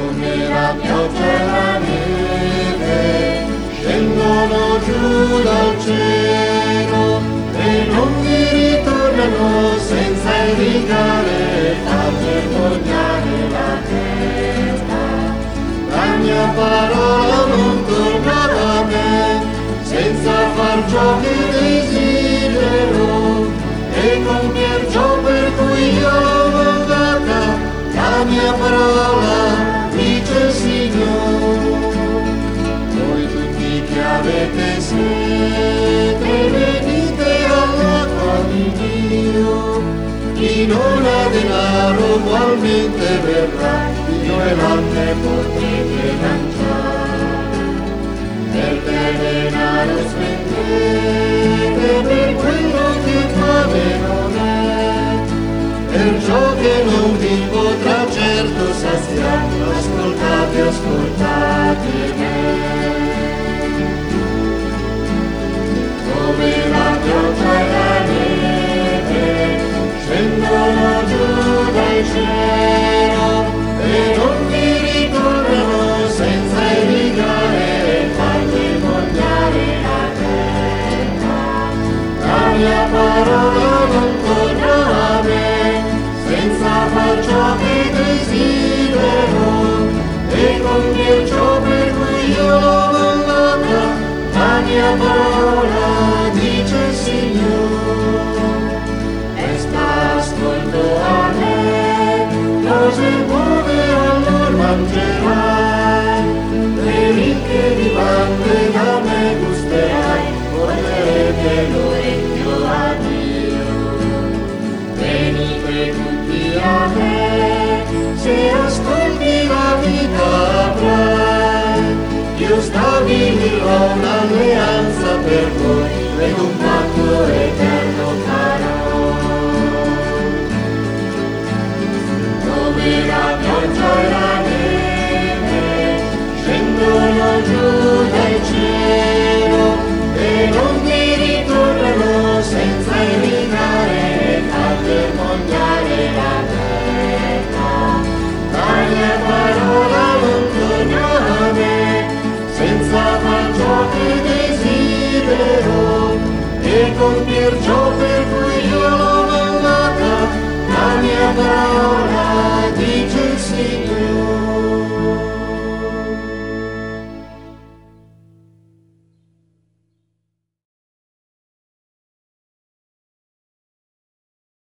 come la pioggia e la neve, scendono giù dal cielo e non vi ritornano senza irrigare, far germogliare la terra. La mia parola non torna da me senza far ciò che desidero e compier ciò per cui io l'ho mandata. La mia parola dice il Signore. Voi tutti che avete sete, venite all'acqua di Dio. Chi non ha denaro ugualmente verrà, vino e latte potete mangiare. Per denaro spendete per quello che fame non è, perciò che non vi potrà certo saziare. Ascoltate, ascoltate me. Come la pioggia e la neve scendono giù dal cielo e non vi ritornano senza irrigare e far germogliare la terra. La mia parola non torna a me senza far ciò che desidero e compier ciò per cui io l'ho mandata. La mia parola dice il Signore. Resta ascolto a me, cose buone allora mangerai, le ricche vivande da me gusterai, porterete l'orecchio a Dio. Venite tutti a me, se ascolti la vita avrai. Io stabilirò un'alleanza per voi ed un